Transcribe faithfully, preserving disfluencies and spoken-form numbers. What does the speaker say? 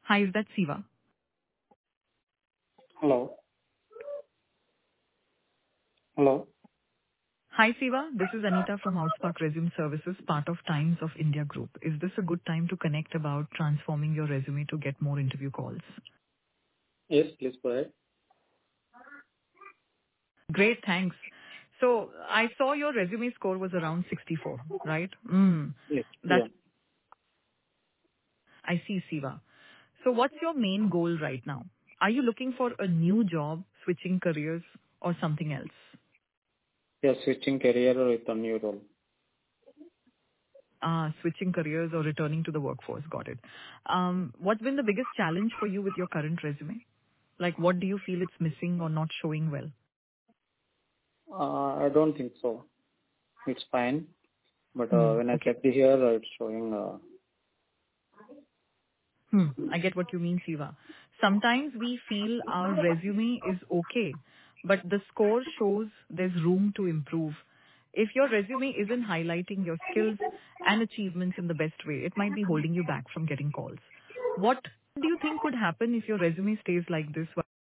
Hi, is that Siva? Hello. Hello. Hi, Siva. This is Anita from Housepark Resume Services, part of Times of India Group. Is this a good time to connect about transforming your resume to get more interview calls? Yes, please go ahead. Great, thanks. So I saw your resume score was around sixty-four, right? Mm. Yes. That Yeah. I see, Siva. So what's your main goal right now? Are you looking for a new job, switching careers, or something else? Yeah, switching career with a new role. Ah, switching careers or returning to the workforce. Got it. Um, what's been the biggest challenge for you with your current resume? Like, what do you feel it's missing or not showing well? Uh, I don't think so. It's fine. But uh, Hmm. when I Okay. checked here, uh, it's showing. Uh, Hmm. I get what you mean, Siva. Sometimes we feel our resume is okay, but the score shows there's room to improve. If your resume isn't highlighting your skills and achievements in the best way, it might be holding you back from getting calls. What do you think could happen if your resume stays like this